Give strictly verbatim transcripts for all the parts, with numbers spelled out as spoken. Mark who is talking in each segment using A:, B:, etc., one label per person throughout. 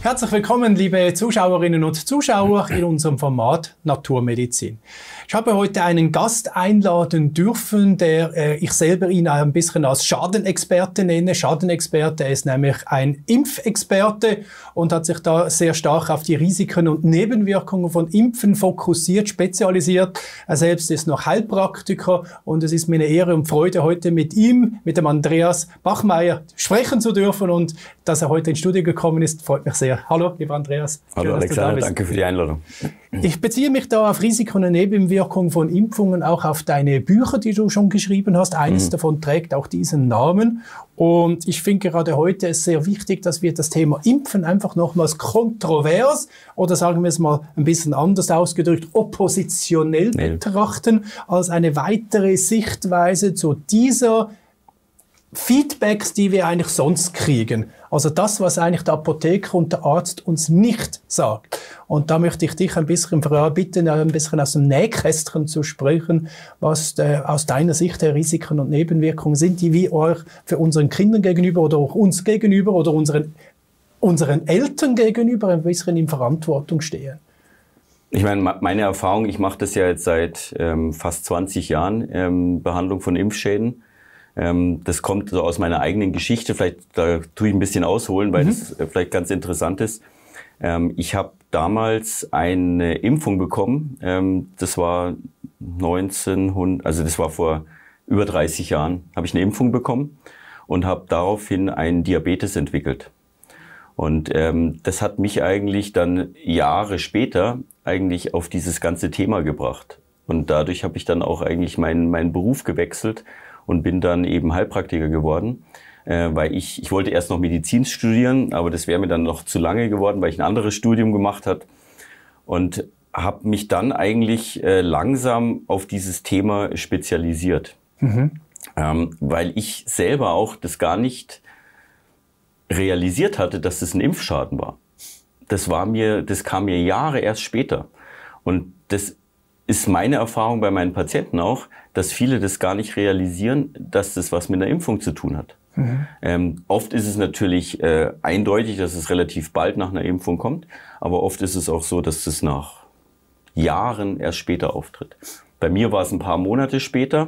A: Herzlich willkommen, liebe Zuschauerinnen und Zuschauer, in unserem Format Naturmedizin. Ich habe heute einen Gast einladen dürfen, der äh, ich selber ihn ein bisschen als Schadenexperte nenne. Schadenexperte, er ist nämlich ein Impfexperte und hat sich da sehr stark auf die Risiken und Nebenwirkungen von Impfen fokussiert, spezialisiert. Er selbst ist noch Heilpraktiker und es ist mir eine Ehre und Freude, heute mit ihm, mit dem Andreas Bachmeier, sprechen zu dürfen, und dass er heute ins Studio gekommen ist, freut mich sehr. Hallo, lieber Andreas.
B: Hallo
A: Schön,
B: Alexander, danke für die Einladung.
A: Ich beziehe mich da auf Risiken und Nebenwirkungen von Impfungen, auch auf deine Bücher, die du schon geschrieben hast. Eines mhm. davon trägt auch diesen Namen. Und ich finde gerade heute ist sehr wichtig, dass wir das Thema Impfen einfach nochmals kontrovers oder sagen wir es mal ein bisschen anders ausgedrückt, oppositionell nee. betrachten, als eine weitere Sichtweise zu dieser Feedbacks, die wir eigentlich sonst kriegen. Also das, was eigentlich der Apotheker und der Arzt uns nicht sagt. Und da möchte ich dich ein bisschen bitten, ein bisschen aus dem Nähkästchen zu sprechen, was äh, aus deiner Sicht der Risiken und Nebenwirkungen sind, die wir euch für unseren Kindern gegenüber oder auch uns gegenüber oder unseren, unseren Eltern gegenüber ein bisschen in Verantwortung stehen.
B: Ich meine, meine Erfahrung, ich mache das ja jetzt seit ähm, fast zwanzig Jahren, ähm, Behandlung von Impfschäden. Das kommt so aus meiner eigenen Geschichte, vielleicht da tue ich ein bisschen ausholen, weil mhm. das vielleicht ganz interessant ist. Ich habe damals eine Impfung bekommen, das war neunzehnhundert, also das war vor über dreißig Jahren, habe ich eine Impfung bekommen und habe daraufhin einen Diabetes entwickelt. Und ähm, das hat mich eigentlich dann Jahre später eigentlich auf dieses ganze Thema gebracht. Und dadurch habe ich dann auch eigentlich meinen meinen Beruf gewechselt und bin dann eben Heilpraktiker geworden, äh, weil ich, ich wollte erst noch Medizin studieren, aber das wäre mir dann noch zu lange geworden, weil ich ein anderes Studium gemacht habe, und habe mich dann eigentlich äh, langsam auf dieses Thema spezialisiert, mhm. ähm, weil ich selber auch das gar nicht realisiert hatte, dass es ein Impfschaden war. Das war mir, das kam mir Jahre erst später, und das ist meine Erfahrung bei meinen Patienten auch, dass viele das gar nicht realisieren, dass das was mit einer Impfung zu tun hat. Mhm. Ähm, oft ist es natürlich äh, eindeutig, dass es relativ bald nach einer Impfung kommt, aber oft ist es auch so, dass es nach Jahren erst später auftritt. Bei mir war es ein paar Monate später.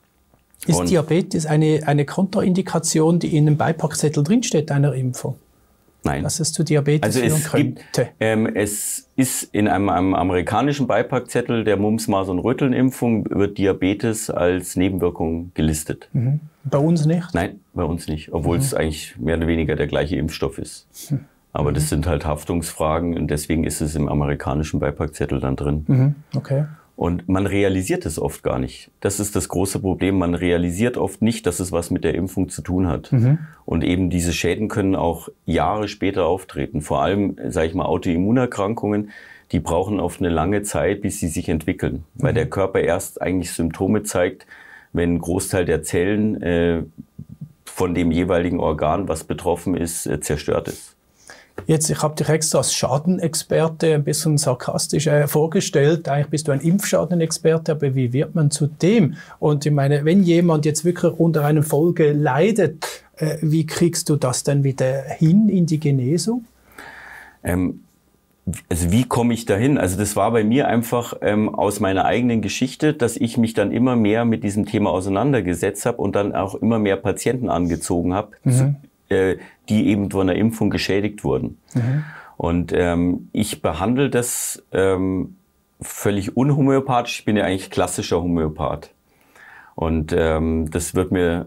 A: Ist Diabetes eine, eine Kontraindikation, die in einem Beipackzettel drinsteht, einer Impfung?
B: Nein.
A: Dass es zu Diabetes
B: also es
A: führen
B: gibt,
A: könnte.
B: Ähm, es ist in einem, einem amerikanischen Beipackzettel der Mumps, Masern, Röteln-Impfung wird Diabetes als Nebenwirkung gelistet.
A: Mhm. Bei uns nicht?
B: Nein, bei uns nicht, obwohl mhm. es eigentlich mehr oder weniger der gleiche Impfstoff ist. Mhm. Aber das sind halt Haftungsfragen, und deswegen ist es im amerikanischen Beipackzettel dann drin.
A: Mhm. Okay.
B: Und man realisiert es oft gar nicht. Das ist das große Problem. Man realisiert oft nicht, dass es was mit der Impfung zu tun hat. Mhm. Und eben diese Schäden können auch Jahre später auftreten. Vor allem, sage ich mal, Autoimmunerkrankungen, die brauchen oft eine lange Zeit, bis sie sich entwickeln. Mhm. Weil der Körper erst eigentlich Symptome zeigt, wenn ein Großteil der Zellen äh, von dem jeweiligen Organ, was betroffen ist, äh, zerstört ist.
A: Jetzt, ich habe dich extra als Schadenexperte ein bisschen sarkastisch äh, vorgestellt. Eigentlich bist du ein Impfschadenexperte, aber wie wird man zu dem? Und ich meine, wenn jemand jetzt wirklich unter einer Folge leidet, äh, wie kriegst du das dann wieder hin in die Genesung?
B: Ähm, also wie komme ich dahin? Also das war bei mir einfach ähm, aus meiner eigenen Geschichte, dass ich mich dann immer mehr mit diesem Thema auseinandergesetzt habe und dann auch immer mehr Patienten angezogen habe, mhm. die eben von einer Impfung geschädigt wurden. Mhm. Und ähm, ich behandle das ähm, völlig unhomöopathisch. Ich bin ja eigentlich klassischer Homöopath. Und ähm, das wird mir,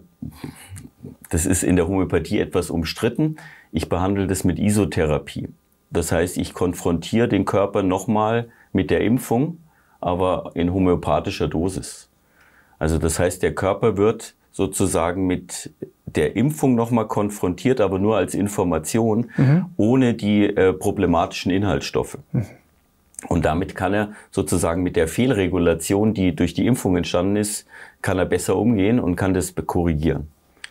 B: das ist in der Homöopathie etwas umstritten. Ich behandle das mit Isotherapie. Das heißt, ich konfrontiere den Körper nochmal mit der Impfung, aber in homöopathischer Dosis. Also das heißt, der Körper wird sozusagen mit der Impfung nochmal konfrontiert, aber nur als Information, mhm. ohne die äh, problematischen Inhaltsstoffe. Mhm. Und damit kann er sozusagen mit der Fehlregulation, die durch die Impfung entstanden ist, kann er besser umgehen und kann das korrigieren.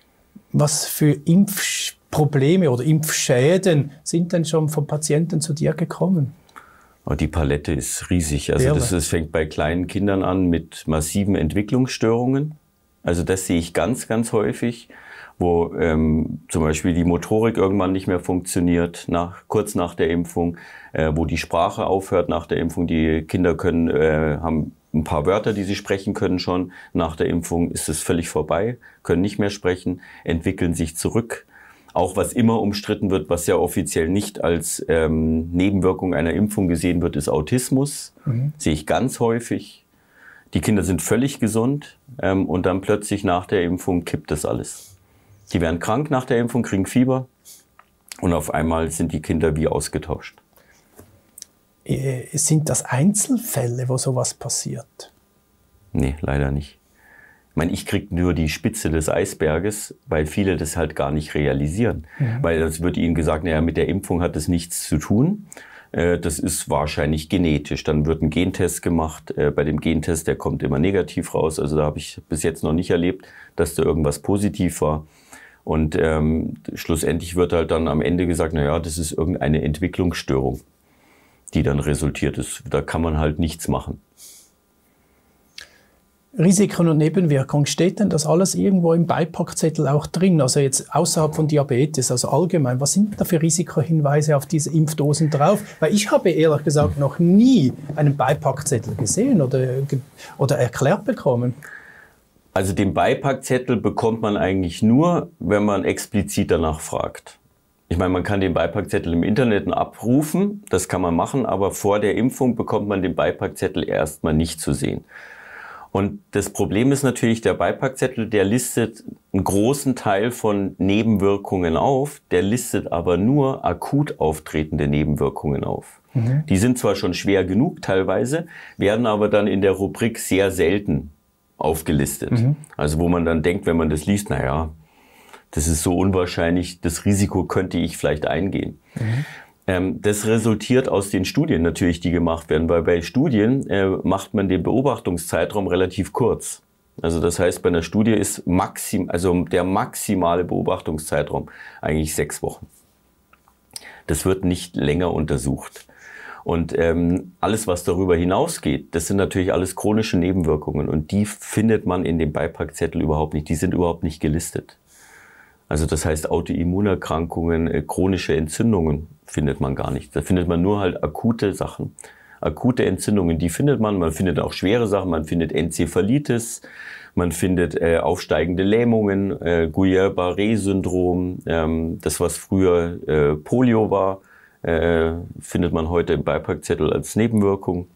A: Was für Impfprobleme oder Impfschäden sind denn schon von Patienten zu dir gekommen?
B: Die Palette ist riesig. Also das, das fängt bei kleinen Kindern an mit massiven Entwicklungsstörungen. Also das sehe ich ganz, ganz häufig. wo ähm, zum Beispiel die Motorik irgendwann nicht mehr funktioniert, nach, kurz nach der Impfung, äh, wo die Sprache aufhört nach der Impfung. Die Kinder können, äh, haben ein paar Wörter, die sie sprechen können schon. Nach der Impfung ist es völlig vorbei, können nicht mehr sprechen, entwickeln sich zurück. Auch was immer umstritten wird, was ja offiziell nicht als ähm, Nebenwirkung einer Impfung gesehen wird, ist Autismus. Mhm. Sehe ich ganz häufig. Die Kinder sind völlig gesund ähm, und dann plötzlich nach der Impfung kippt das alles. Die werden krank nach der Impfung, kriegen Fieber und auf einmal sind die Kinder wie ausgetauscht.
A: Sind das Einzelfälle, wo sowas passiert?
B: Nee, leider nicht. Ich meine, ich kriege nur die Spitze des Eisberges, weil viele das halt gar nicht realisieren. Mhm. Weil es wird ihnen gesagt, naja, mit der Impfung hat das nichts zu tun. Das ist wahrscheinlich genetisch. Dann wird ein Gentest gemacht. Bei dem Gentest, der kommt immer negativ raus. Also da habe ich bis jetzt noch nicht erlebt, dass da irgendwas positiv war. Und ähm, schlussendlich wird halt dann am Ende gesagt, na ja, das ist irgendeine Entwicklungsstörung, die dann resultiert ist. Da kann man halt nichts machen.
A: Risiken und Nebenwirkungen, steht denn das alles irgendwo im Beipackzettel auch drin? Also jetzt außerhalb von Diabetes, also allgemein, was sind da für Risikohinweise auf diese Impfdosen drauf? Weil ich habe ehrlich gesagt noch nie einen Beipackzettel gesehen oder, oder erklärt bekommen.
B: Also den Beipackzettel bekommt man eigentlich nur, wenn man explizit danach fragt. Ich meine, man kann den Beipackzettel im Internet abrufen, das kann man machen, aber vor der Impfung bekommt man den Beipackzettel erstmal nicht zu sehen. Und das Problem ist natürlich, der Beipackzettel, der listet einen großen Teil von Nebenwirkungen auf, der listet aber nur akut auftretende Nebenwirkungen auf. Mhm. Die sind zwar schon schwer genug teilweise, werden aber dann in der Rubrik sehr selten aufgelistet. Mhm. Also wo man dann denkt, wenn man das liest, naja, das ist so unwahrscheinlich, das Risiko könnte ich vielleicht eingehen. Mhm. Ähm, das resultiert aus den Studien natürlich, die gemacht werden, weil bei Studien äh, macht man den Beobachtungszeitraum relativ kurz. Also das heißt, bei einer Studie ist maxim, also der maximale Beobachtungszeitraum eigentlich sechs Wochen. Das wird nicht länger untersucht. Und ähm, alles, was darüber hinausgeht, das sind natürlich alles chronische Nebenwirkungen und die findet man in dem Beipackzettel überhaupt nicht. Die sind überhaupt nicht gelistet. Also das heißt Autoimmunerkrankungen, äh, chronische Entzündungen findet man gar nicht. Da findet man nur halt akute Sachen. Akute Entzündungen, die findet man. Man findet auch schwere Sachen. Man findet Enzephalitis. Man findet äh, aufsteigende Lähmungen, äh, Guillain-Barré-Syndrom. Ähm, das, was früher äh, Polio war, äh, findet man heute im Beipackzettel als Nebenwirkung.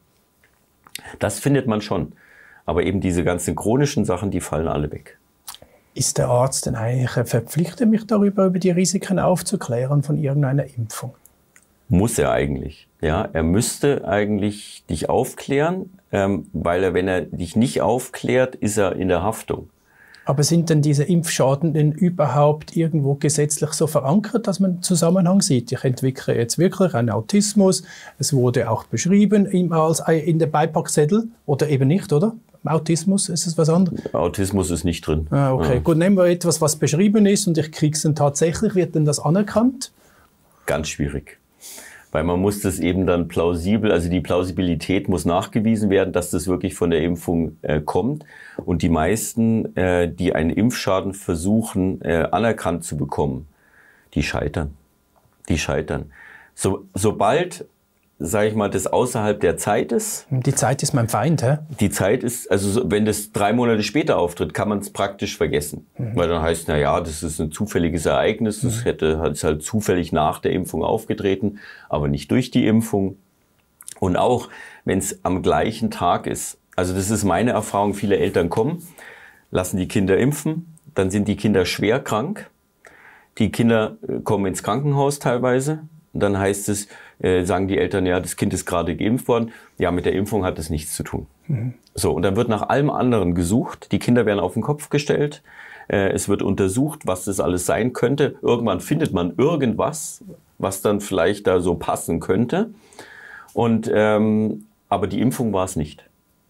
B: Das findet man schon. Aber eben diese ganzen chronischen Sachen, die fallen alle weg.
A: Ist der Arzt denn eigentlich verpflichtet, mich darüber, über die Risiken aufzuklären von irgendeiner Impfung?
B: Muss er eigentlich. Ja, er müsste eigentlich dich aufklären, ähm, weil er, wenn er dich nicht aufklärt, ist er in der Haftung.
A: Aber sind denn diese Impfschaden denn überhaupt irgendwo gesetzlich so verankert, dass man einen Zusammenhang sieht? Ich entwickle jetzt wirklich einen Autismus. Es wurde auch beschrieben in der Beipackzettel oder eben nicht, oder? Autismus, ist es was anderes?
B: Autismus ist nicht drin.
A: Ah, okay, ja. Gut, nehmen wir etwas, was beschrieben ist und ich kriege es dann tatsächlich. Wird denn das anerkannt?
B: Ganz schwierig. Weil man muss das eben dann plausibel, also die Plausibilität muss nachgewiesen werden, dass das wirklich von der Impfung äh, kommt. Und die meisten, äh, die einen Impfschaden versuchen, äh, anerkannt zu bekommen, die scheitern. Die scheitern. So, sobald, sage ich mal, das außerhalb der Zeit ist.
A: Die Zeit ist mein Feind, hä?
B: Die Zeit ist, also wenn das drei Monate später auftritt, kann man es praktisch vergessen. Mhm. Weil dann heißt, na ja, das ist ein zufälliges Ereignis, das mhm. hätte hat halt zufällig nach der Impfung aufgetreten, aber nicht durch die Impfung. Und auch wenn es am gleichen Tag ist, also das ist meine Erfahrung, viele Eltern kommen, lassen die Kinder impfen, dann sind die Kinder schwer krank. Die Kinder kommen ins Krankenhaus teilweise. Dann heißt es, äh, sagen die Eltern, ja, das Kind ist gerade geimpft worden. Ja, mit der Impfung hat das nichts zu tun. Mhm. So, und dann wird nach allem anderen gesucht. Die Kinder werden auf den Kopf gestellt. Äh, es wird untersucht, was das alles sein könnte. Irgendwann findet man irgendwas, was dann vielleicht da so passen könnte. Und, ähm, aber die Impfung war es nicht.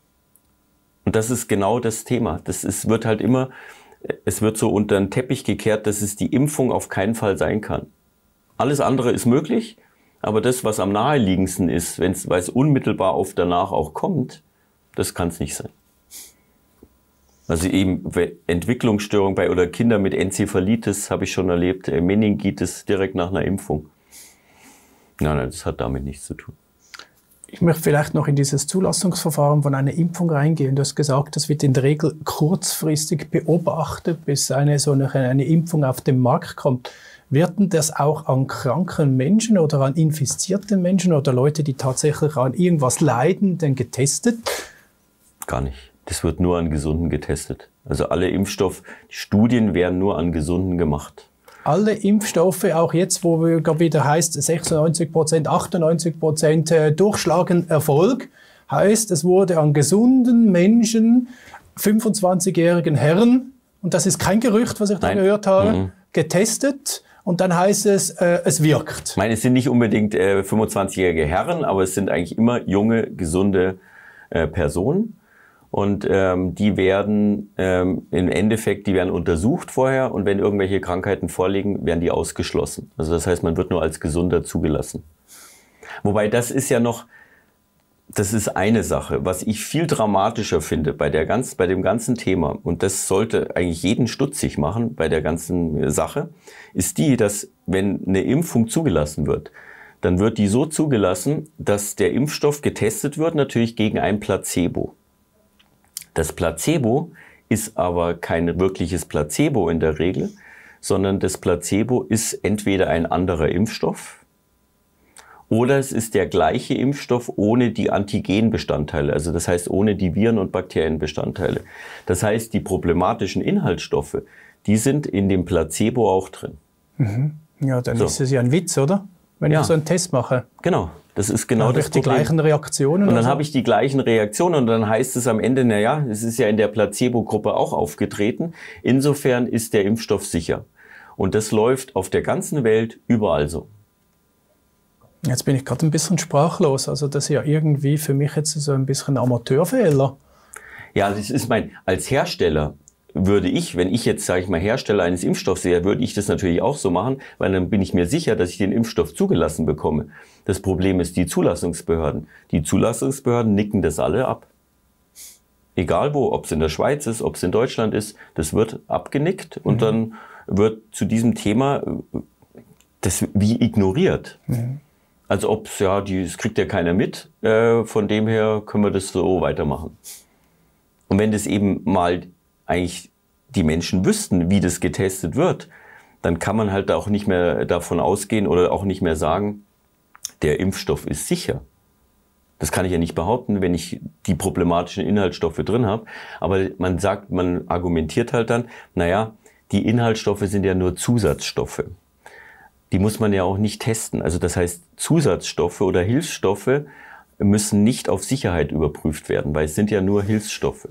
B: Und das ist genau das Thema. Das ist, wird halt immer, es wird so unter den Teppich gekehrt, dass es die Impfung auf keinen Fall sein kann. Alles andere ist möglich, aber das, was am naheliegendsten ist, wenn's, weil es unmittelbar auf danach auch kommt, das kann es nicht sein. Also eben Entwicklungsstörung bei oder Kinder mit Enzephalitis habe ich schon erlebt, Meningitis direkt nach einer Impfung. Nein, nein, das hat damit nichts zu tun.
A: Ich möchte vielleicht noch in dieses Zulassungsverfahren von einer Impfung reingehen. Du hast gesagt, das wird in der Regel kurzfristig beobachtet, bis eine so eine, eine Impfung auf den Markt kommt. Wird denn das auch an kranken Menschen oder an infizierten Menschen oder Leute, die tatsächlich an irgendwas leiden, denn getestet?
B: Gar nicht. Das wird nur an Gesunden getestet. Also alle Impfstoffstudien werden nur an Gesunden gemacht.
A: Alle Impfstoffe, auch jetzt, wo wir wieder heißt sechsundneunzig Prozent, achtundneunzig Prozent durchschlagend Erfolg, heißt, es wurde an gesunden Menschen, fünfundzwanzigjährigen Herren, und das ist kein Gerücht, was ich da Nein. gehört habe, mhm. getestet. Und dann heißt es, äh, es wirkt.
B: Ich meine, es sind nicht unbedingt äh, fünfundzwanzigjährige Herren, aber es sind eigentlich immer junge, gesunde äh, Personen. Und ähm, die werden ähm, im Endeffekt, die werden untersucht vorher und wenn irgendwelche Krankheiten vorliegen, werden die ausgeschlossen. Also das heißt, man wird nur als Gesunder zugelassen. Wobei das ist ja noch, das ist eine Sache, was ich viel dramatischer finde bei der ganz, bei dem ganzen Thema, und das sollte eigentlich jeden stutzig machen bei der ganzen Sache, ist die, dass wenn eine Impfung zugelassen wird, dann wird die so zugelassen, dass der Impfstoff getestet wird, natürlich gegen ein Placebo. Das Placebo ist aber kein wirkliches Placebo in der Regel, sondern das Placebo ist entweder ein anderer Impfstoff oder es ist der gleiche Impfstoff ohne die Antigenbestandteile, also das heißt ohne die Viren- und Bakterienbestandteile. Das heißt, die problematischen Inhaltsstoffe, die sind in dem Placebo auch drin.
A: Mhm. Ja, dann so. Ist es ja ein Witz, oder? Wenn ja. ich so einen Test mache.
B: Genau. Das ist genau das Problem.
A: Die gleichen Reaktionen.
B: Und dann so? habe ich die gleichen Reaktionen und dann heißt es am Ende, naja, es ist ja in der Placebo-Gruppe auch aufgetreten. Insofern ist der Impfstoff sicher. Und das läuft auf der ganzen Welt überall so.
A: Jetzt bin ich gerade ein bisschen sprachlos. Also das ist ja irgendwie für mich jetzt so ein bisschen Amateurfehler.
B: Ja, das ist mein, als Hersteller würde ich, wenn ich jetzt, sage ich mal, Hersteller eines Impfstoffs wäre, würde ich das natürlich auch so machen, weil dann bin ich mir sicher, dass ich den Impfstoff zugelassen bekomme. Das Problem ist die Zulassungsbehörden. Die Zulassungsbehörden nicken das alle ab. Egal wo, ob es in der Schweiz ist, ob es in Deutschland ist, das wird abgenickt und mhm. dann wird zu diesem Thema das wie ignoriert. Mhm. Also ob es, ja, die, das kriegt ja keiner mit, äh, von dem her können wir das so weitermachen. Und wenn das eben mal eigentlich die Menschen wüssten, wie das getestet wird, dann kann man halt auch nicht mehr davon ausgehen oder auch nicht mehr sagen, der Impfstoff ist sicher. Das kann ich ja nicht behaupten, wenn ich die problematischen Inhaltsstoffe drin habe. Aber man sagt, man argumentiert halt dann, naja, die Inhaltsstoffe sind ja nur Zusatzstoffe. Die muss man ja auch nicht testen. Also das heißt, Zusatzstoffe oder Hilfsstoffe müssen nicht auf Sicherheit überprüft werden, weil es sind ja nur Hilfsstoffe.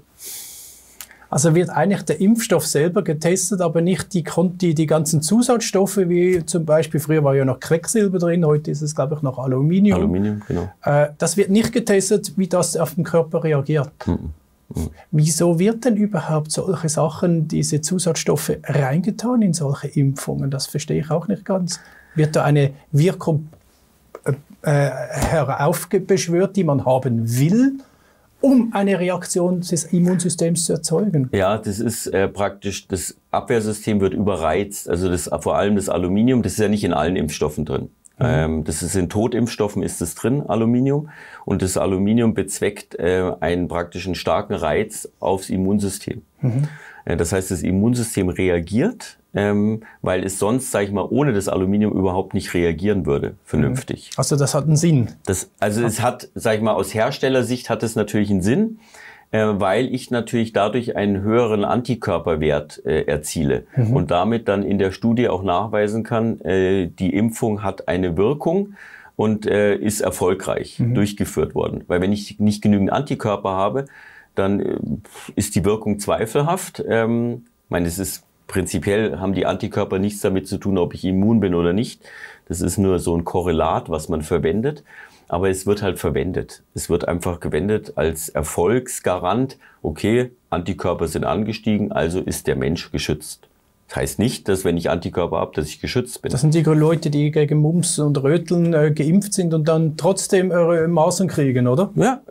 A: Also wird eigentlich der Impfstoff selber getestet, aber nicht die, die, die ganzen Zusatzstoffe, wie zum Beispiel, früher war ja noch Quecksilber drin, heute ist es, glaube ich, noch Aluminium.
B: Aluminium, genau.
A: Äh, das wird nicht getestet, wie das auf den Körper reagiert. Mhm. Mhm. Wieso wird denn überhaupt solche Sachen, diese Zusatzstoffe, reingetan in solche Impfungen? Das verstehe ich auch nicht ganz. Wird da eine Wirkung äh, äh, heraufbeschwört, die man haben will, um eine Reaktion des Immunsystems zu erzeugen?
B: Ja, das ist äh, praktisch, das Abwehrsystem wird überreizt. Also das, vor allem das Aluminium, das ist ja nicht in allen Impfstoffen drin. Mhm. Ähm, das ist in Totimpfstoffen ist es drin, Aluminium. Und das Aluminium bezweckt äh, einen praktischen starken Reiz aufs Immunsystem. Mhm. Äh, das heißt, das Immunsystem reagiert, ähm, weil es sonst, sage ich mal, ohne das Aluminium überhaupt nicht reagieren würde, vernünftig.
A: Also das hat einen Sinn.
B: Das, also es hat, sage ich mal, aus Herstellersicht hat es natürlich einen Sinn, äh, weil ich natürlich dadurch einen höheren Antikörperwert äh, erziele mhm. und damit dann in der Studie auch nachweisen kann, äh, die Impfung hat eine Wirkung und äh, ist erfolgreich mhm. durchgeführt worden. Weil wenn ich nicht genügend Antikörper habe, dann äh, ist die Wirkung zweifelhaft. Ähm, ich meine, es ist prinzipiell haben die Antikörper nichts damit zu tun, ob ich immun bin oder nicht. Das ist nur so ein Korrelat, was man verwendet. Aber es wird halt verwendet. Es wird einfach verwendet als Erfolgsgarant. Okay, Antikörper sind angestiegen, also ist der Mensch geschützt. Das heißt nicht, dass wenn ich Antikörper habe, dass ich geschützt bin.
A: Das sind die Leute, die gegen Mumps und Röteln äh, geimpft sind und dann trotzdem äh, Masern kriegen, oder?
B: Ja,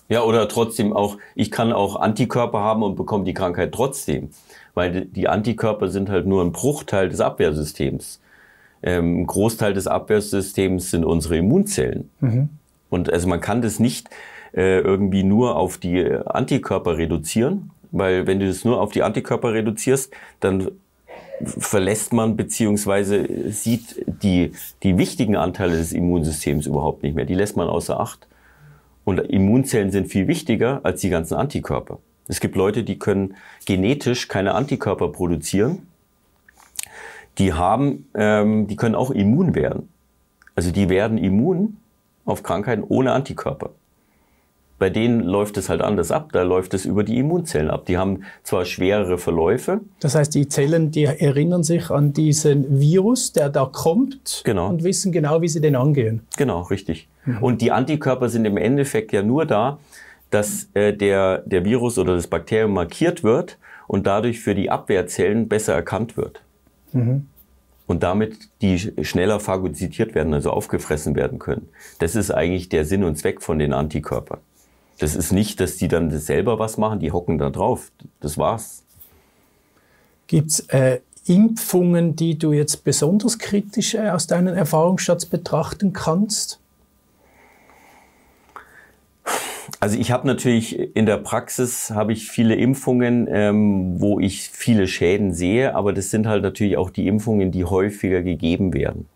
B: Ja, oder trotzdem auch, ich kann auch Antikörper haben und bekomme die Krankheit trotzdem. Weil die Antikörper sind halt nur ein Bruchteil des Abwehrsystems. Ähm, ein Großteil des Abwehrsystems sind unsere Immunzellen. Mhm. Und also man kann das nicht äh, irgendwie nur auf die Antikörper reduzieren, weil wenn du das nur auf die Antikörper reduzierst, dann verlässt man beziehungsweise sieht die, die wichtigen Anteile des Immunsystems überhaupt nicht mehr. Die lässt man außer Acht. Und Immunzellen sind viel wichtiger als die ganzen Antikörper. Es gibt Leute, die können genetisch keine Antikörper produzieren. Die haben, ähm, die können auch immun werden. Also die werden immun auf Krankheiten ohne Antikörper. Bei denen läuft es halt anders ab. Da läuft es über die Immunzellen ab. Die haben zwar schwerere Verläufe.
A: Das heißt, die Zellen, die erinnern sich an diesen Virus, der da kommt,
B: genau,
A: und wissen genau, wie sie den angehen.
B: Genau, richtig. Mhm. Und die Antikörper sind im Endeffekt ja nur da, dass äh, der, der Virus oder das Bakterium markiert wird und dadurch für die Abwehrzellen besser erkannt wird. Mhm. Und damit die schneller phagozytiert werden, also aufgefressen werden können. Das ist eigentlich der Sinn und Zweck von den Antikörpern. Das ist nicht, dass die dann selber was machen, die hocken da drauf. Das war's.
A: Gibt's äh, Impfungen, die du jetzt besonders kritisch äh, aus deinen Erfahrungsschatz betrachten kannst?
B: Also ich habe natürlich in der Praxis habe ich viele Impfungen, ähm, wo ich viele Schäden sehe, aber das sind halt natürlich auch die Impfungen, die häufiger gegeben werden.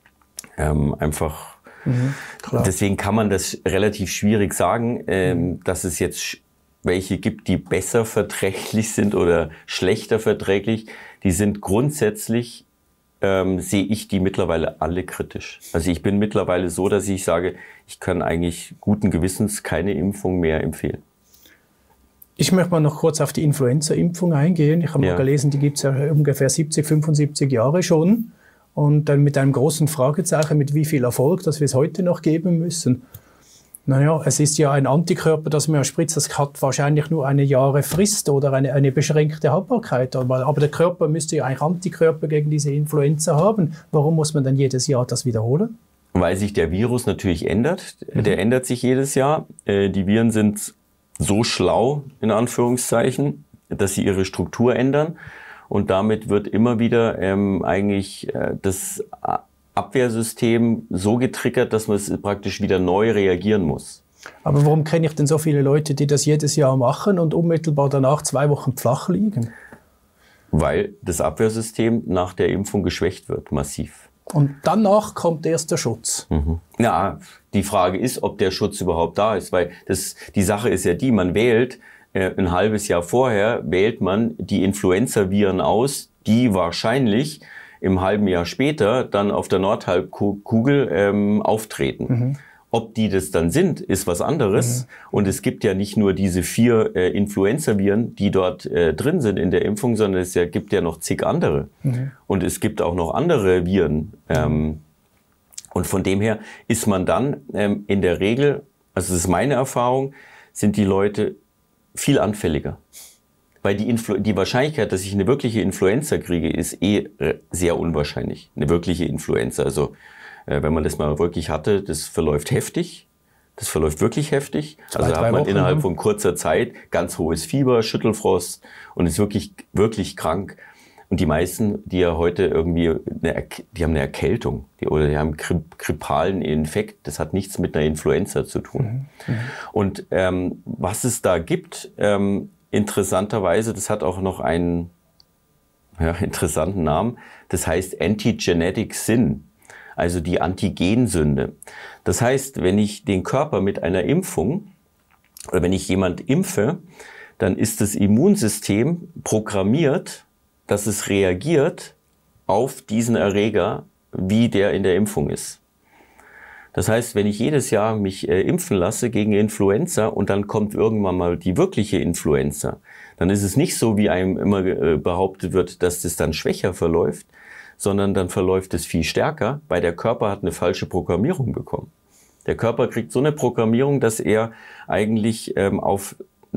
B: Ähm, einfach, mhm, deswegen kann man das relativ schwierig sagen, ähm, mhm. dass es jetzt welche gibt, die besser verträglich sind oder schlechter verträglich. Die sind grundsätzlich, ähm, sehe ich die mittlerweile alle kritisch. Also ich bin mittlerweile so, dass ich sage, ich kann eigentlich guten Gewissens keine Impfung mehr empfehlen.
A: Ich möchte mal noch kurz auf die Influenza-Impfung eingehen. Ich habe ja. mal gelesen, die gibt es ja ungefähr siebzig, fünfundsiebzig Jahre schon. Und dann mit einem großen Fragezeichen, mit wie viel Erfolg, dass wir es heute noch geben müssen. Naja, es ist ja ein Antikörper, das man spritzt, das hat wahrscheinlich nur eine Jahre Frist oder eine, eine beschränkte Haltbarkeit. Aber, aber der Körper müsste ja eigentlich Antikörper gegen diese Influenza haben. Warum muss man dann jedes Jahr das wiederholen?
B: Weil sich der Virus natürlich ändert. Mhm. Der ändert sich jedes Jahr. Die Viren sind so schlau, in Anführungszeichen, dass sie ihre Struktur ändern. Und damit wird immer wieder ähm, eigentlich äh, das Abwehrsystem so getriggert, dass man es praktisch wieder neu reagieren muss.
A: Aber warum kenne ich denn so viele Leute, die das jedes Jahr machen und unmittelbar danach zwei Wochen flach liegen?
B: Weil das Abwehrsystem nach der Impfung geschwächt wird, massiv.
A: Und danach kommt erst der Schutz.
B: Mhm. Ja, die Frage ist, ob der Schutz überhaupt da ist, weil das, die Sache ist ja die, man wählt äh, ein halbes Jahr vorher, wählt man die Influenza-Viren aus, die wahrscheinlich im halben Jahr später dann auf der Nordhalbkugel ähm, auftreten. Mhm. Ob die das dann sind, ist was anderes. Mhm. Und es gibt ja nicht nur diese vier äh, Influenza-Viren, die dort äh, drin sind in der Impfung, sondern es ja, gibt ja noch zig andere. Mhm. Und es gibt auch noch andere Viren. Ähm, und von dem her ist man dann ähm, in der Regel, also das ist meine Erfahrung, sind die Leute viel anfälliger. Weil die, Influ- die Wahrscheinlichkeit, dass ich eine wirkliche Influenza kriege, ist eh sehr unwahrscheinlich. Eine wirkliche Influenza. Also äh, wenn man das mal wirklich hatte, das verläuft heftig. Das verläuft wirklich heftig. Zwei, also hat man Wochen, innerhalb von kurzer Zeit ganz hohes Fieber, Schüttelfrost und ist wirklich, wirklich krank. Und die meisten, die ja heute irgendwie, eine, die haben eine Erkältung die, oder die haben grippalen Infekt, das hat nichts mit einer Influenza zu tun. Mhm. Mhm. Und ähm, was es da gibt, ähm, interessanterweise, das hat auch noch einen ja, interessanten Namen, das heißt Antigenetic Sin, also die Antigensünde. Das heißt, wenn ich den Körper mit einer Impfung oder wenn ich jemand impfe, dann ist das Immunsystem programmiert, dass es reagiert auf diesen Erreger, wie der in der Impfung ist. Das heißt, wenn ich jedes Jahr mich äh, impfen lasse gegen Influenza und dann kommt irgendwann mal die wirkliche Influenza, dann ist es nicht so, wie einem immer äh, behauptet wird, dass das dann schwächer verläuft, sondern dann verläuft es viel stärker, weil der Körper hat eine falsche Programmierung bekommen. Der Körper kriegt so eine Programmierung, dass er eigentlich ähm, auf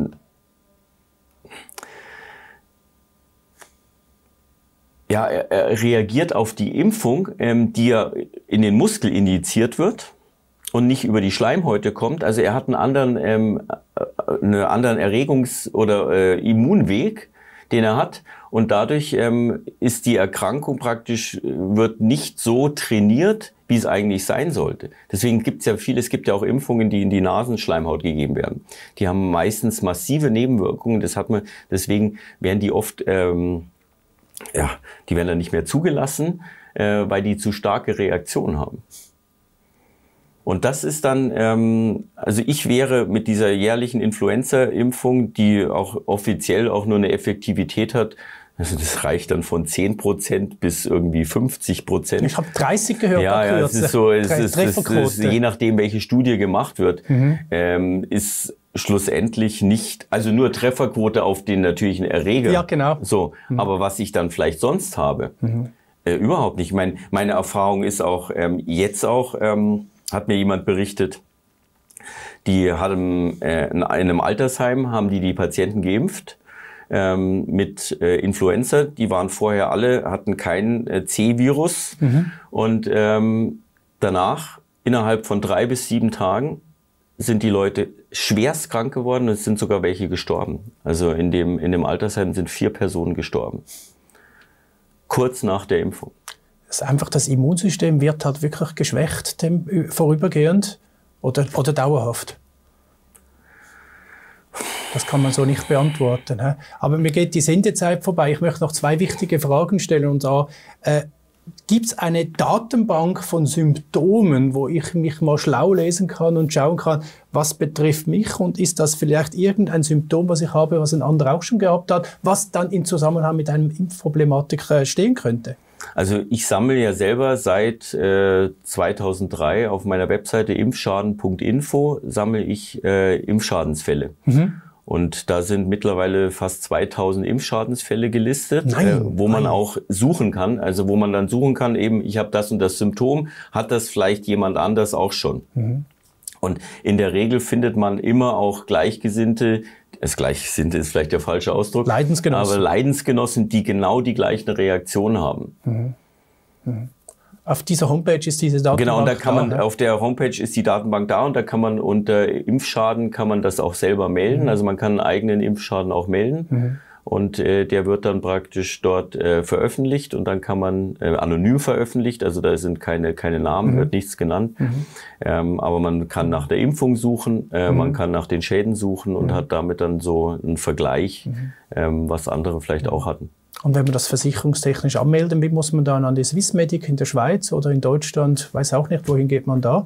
B: Ja, er, er reagiert auf die Impfung, ähm, die ja in den Muskel injiziert wird und nicht über die Schleimhäute kommt. Also er hat einen anderen, ähm, einen anderen Erregungs- oder äh, Immunweg, den er hat. Und dadurch ähm, ist die Erkrankung praktisch, wird nicht so trainiert, wie es eigentlich sein sollte. Deswegen gibt es ja viele, es gibt ja auch Impfungen, die in die Nasenschleimhaut gegeben werden. Die haben meistens massive Nebenwirkungen. Das hat man, deswegen werden die oft, ähm, ja, die werden dann nicht mehr zugelassen, äh, weil die zu starke Reaktionen haben. Und das ist dann, ähm, also ich wäre mit dieser jährlichen Influenza-Impfung, die auch offiziell auch nur eine Effektivität hat, also das reicht dann von zehn Prozent bis irgendwie fünfzig Prozent.
A: Ich habe dreißig gehört.
B: Ja, ja, es ist so, es ist, es ist, je nachdem, welche Studie gemacht wird, mhm. ähm, ist schlussendlich nicht, also nur Trefferquote auf den natürlichen Erreger.
A: Ja, genau.
B: So, mhm. aber was ich dann vielleicht sonst habe, mhm. äh, überhaupt nicht. Mein, meine Erfahrung ist auch, ähm, jetzt auch, ähm, hat mir jemand berichtet, die haben äh, in einem Altersheim, haben die die Patienten geimpft, Ähm, mit äh, Influenza. Die waren vorher alle, hatten kein äh, C-Virus. Mhm. Und ähm, danach, innerhalb von drei bis sieben Tagen, sind die Leute schwerst krank geworden und es sind sogar welche gestorben. Also in dem, in dem Altersheim sind vier Personen gestorben. Kurz nach der Impfung.
A: Das ist einfach, das Immunsystem wird halt wirklich geschwächt, dem, vorübergehend oder, oder dauerhaft. Das kann man so nicht beantworten. He? Aber mir geht die Sendezeit vorbei. Ich möchte noch zwei wichtige Fragen stellen. Und da äh, gibt es eine Datenbank von Symptomen, wo ich mich mal schlau lesen kann und schauen kann, was betrifft mich und ist das vielleicht irgendein Symptom, was ich habe, was ein anderer auch schon gehabt hat, was dann in Zusammenhang mit einer Impfproblematik äh, stehen könnte?
B: Also ich sammle ja selber seit äh, zweitausenddrei auf meiner Webseite impfschaden punkt info sammle ich äh, Impfschadensfälle. Mhm. Und da sind mittlerweile fast zweitausend Impfschadensfälle gelistet,
A: nein,
B: äh, wo man
A: nein.
B: auch suchen kann. Also wo man dann suchen kann, eben ich habe das und das Symptom, hat das vielleicht jemand anders auch schon. Mhm. Und in der Regel findet man immer auch Gleichgesinnte, das Gleichgesinnte ist vielleicht der falsche Ausdruck,
A: Leidensgenossen.
B: aber Leidensgenossen, die genau die gleichen Reaktionen haben.
A: Mhm. Mhm. Auf dieser Homepage ist diese Datenbank.
B: Genau, und da kann man,
A: da,
B: auf der Homepage ist die Datenbank da und da kann man unter Impfschaden kann man das auch selber melden. Mhm. Also man kann einen eigenen Impfschaden auch melden. Mhm. Und äh, der wird dann praktisch dort äh, veröffentlicht und dann kann man äh, anonym veröffentlicht, also da sind keine keine Namen, mhm. wird nichts genannt. Mhm. Ähm, aber man kann nach der Impfung suchen, äh, mhm. man kann nach den Schäden suchen und mhm. hat damit dann so einen Vergleich, mhm. ähm, was andere vielleicht mhm. auch hatten.
A: Und wenn man das versicherungstechnisch anmelden will, muss man dann an die Swissmedic in der Schweiz oder in Deutschland, weiß auch nicht, wohin geht man da?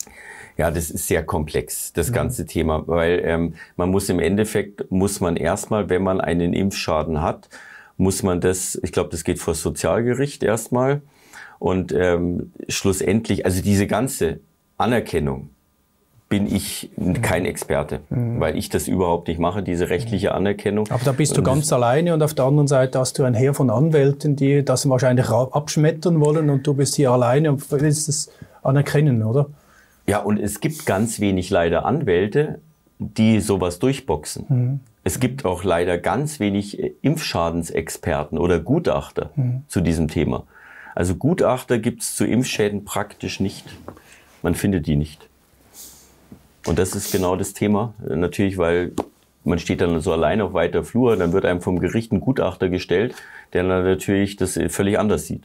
B: Ja, das ist sehr komplex, das ganze mhm. Thema, weil ähm, man muss im Endeffekt, muss man erstmal, wenn man einen Impfschaden hat, muss man das, ich glaube, das geht vor das Sozialgericht erstmal und ähm, schlussendlich, also diese ganze Anerkennung, bin ich kein Experte, mhm. weil ich das überhaupt nicht mache, diese rechtliche Anerkennung.
A: Aber da bist du und ganz alleine und auf der anderen Seite hast du ein Heer von Anwälten, die das wahrscheinlich abschmettern wollen und du bist hier alleine und willst es anerkennen, oder?
B: Ja, und es gibt ganz wenig leider Anwälte, die sowas durchboxen. Mhm. Es gibt auch leider ganz wenig Impfschadensexperten oder Gutachter mhm. zu diesem Thema. Also Gutachter gibt es zu Impfschäden praktisch nicht. Man findet die nicht. Und das ist genau das Thema. Natürlich, weil man steht dann so alleine auf weiter Flur, dann wird einem vom Gericht ein Gutachter gestellt, der dann natürlich das völlig anders sieht.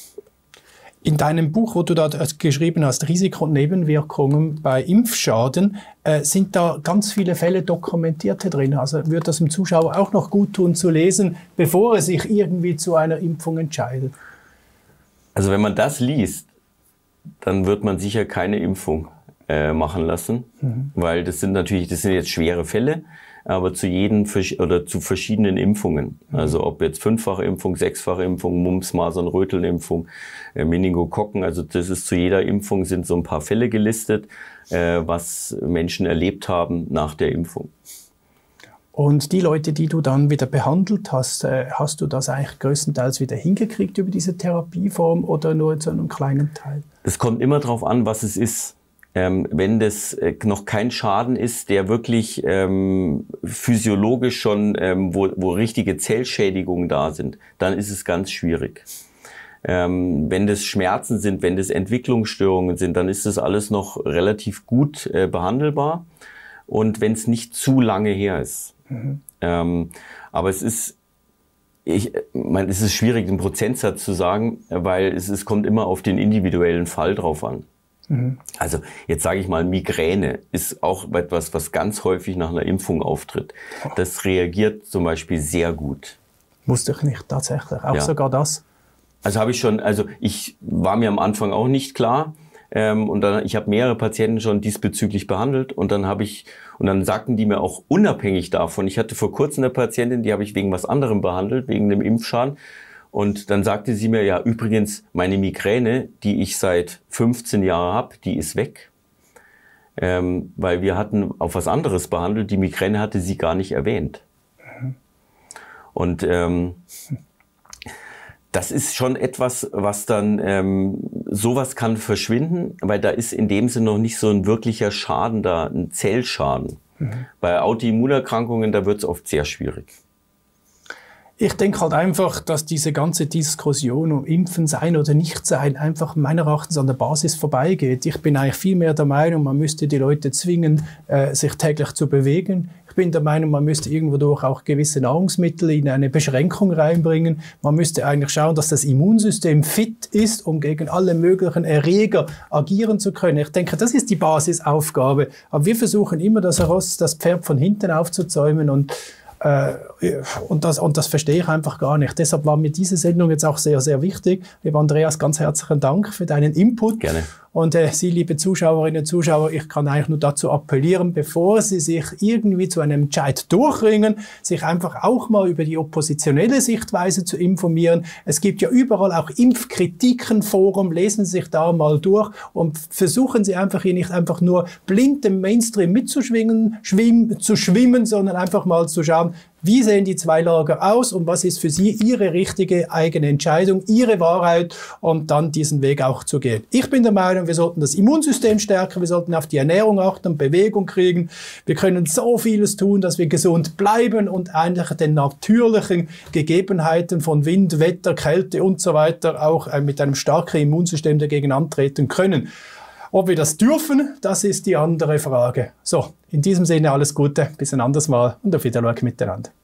A: In deinem Buch, wo du da geschrieben hast, Risiko und Nebenwirkungen bei Impfschaden, äh, sind da ganz viele Fälle dokumentiert drin. Also würde das dem Zuschauer auch noch gut tun zu lesen, bevor er sich irgendwie zu einer Impfung entscheidet?
B: Also wenn man das liest, dann wird man sicher keine Impfung äh, machen lassen, mhm. weil das sind natürlich, das sind jetzt schwere Fälle, aber zu jedem oder zu verschiedenen Impfungen. Mhm. Also ob jetzt Fünffachimpfung, Sechsfachimpfung, Mumps, Masern, Rötelnimpfung, äh, Meningokokken, also das ist zu jeder Impfung sind so ein paar Fälle gelistet, äh, was Menschen erlebt haben nach der Impfung.
A: Und die Leute, die du dann wieder behandelt hast, äh, hast du das eigentlich größtenteils wieder hingekriegt über diese Therapieform oder nur zu einem kleinen Teil?
B: Es kommt immer darauf an, was es ist. Ähm, wenn das äh, noch kein Schaden ist, der wirklich ähm, physiologisch schon, ähm, wo, wo richtige Zellschädigungen da sind, dann ist es ganz schwierig. Ähm, wenn das Schmerzen sind, wenn das Entwicklungsstörungen sind, dann ist das alles noch relativ gut äh, behandelbar. und wenn es nicht zu lange her ist. Mhm. Ähm, aber es ist, ich meine, es ist schwierig, einen Prozentsatz zu sagen, weil es, es kommt immer auf den individuellen Fall drauf an. Mhm. Also jetzt sage ich mal, Migräne ist auch etwas, was ganz häufig nach einer Impfung auftritt. Das reagiert zum Beispiel sehr gut.
A: Wusste ich nicht, tatsächlich. Auch
B: ja.
A: sogar das.
B: Also habe ich schon, also ich war mir am Anfang auch nicht klar. Ähm, und dann, ich habe mehrere Patienten schon diesbezüglich behandelt und dann habe ich, und dann sagten die mir auch unabhängig davon, ich hatte vor kurzem eine Patientin, die habe ich wegen was anderem behandelt, wegen dem Impfschaden. Und dann sagte sie mir, ja, übrigens, meine Migräne, die ich seit fünfzehn Jahren habe, die ist weg. Ähm, weil wir hatten auf was anderes behandelt, die Migräne hatte sie gar nicht erwähnt. Mhm. Und ähm, das ist schon etwas, was dann, ähm, sowas kann verschwinden, weil da ist in dem Sinne noch nicht so ein wirklicher Schaden da, ein Zellschaden. Mhm. Bei Autoimmunerkrankungen, da wird es oft sehr schwierig.
A: Ich denke halt einfach, dass diese ganze Diskussion um Impfen sein oder nicht sein einfach meiner Erachtens an der Basis vorbeigeht. Ich bin eigentlich viel mehr der Meinung, man müsste die Leute zwingen, äh, sich täglich zu bewegen. Ich bin der Meinung, man müsste irgendwo durch auch gewisse Nahrungsmittel in eine Beschränkung reinbringen. Man müsste eigentlich schauen, dass das Immunsystem fit ist, um gegen alle möglichen Erreger agieren zu können. Ich denke, das ist die Basisaufgabe. Aber wir versuchen immer, das Ross, das Pferd von hinten aufzuzäumen und Und das, und das verstehe ich einfach gar nicht. Deshalb war mir diese Sendung jetzt auch sehr, sehr wichtig. Lieber Andreas, ganz herzlichen Dank für deinen Input.
B: Gerne.
A: Und äh, Sie, liebe Zuschauerinnen und Zuschauer, ich kann eigentlich nur dazu appellieren, bevor Sie sich irgendwie zu einem Entscheid durchringen, sich einfach auch mal über die oppositionelle Sichtweise zu informieren. Es gibt ja überall auch Impfkritikenforum, lesen Sie sich da mal durch und versuchen Sie einfach hier nicht einfach nur blind im Mainstream mitzuschwingen, schwimm, zu schwimmen, sondern einfach mal zu schauen, wie sehen die zwei Lager aus und was ist für Sie Ihre richtige eigene Entscheidung, Ihre Wahrheit und dann diesen Weg auch zu gehen. Ich bin der Meinung, wir sollten das Immunsystem stärken, wir sollten auf die Ernährung achten, Bewegung kriegen. Wir können so vieles tun, dass wir gesund bleiben und eigentlich den natürlichen Gegebenheiten von Wind, Wetter, Kälte und so weiter auch mit einem starken Immunsystem dagegen antreten können. Ob wir das dürfen, das ist die andere Frage. So, in diesem Sinne alles Gute, bis ein anderes Mal und auf Wiedersehen miteinander.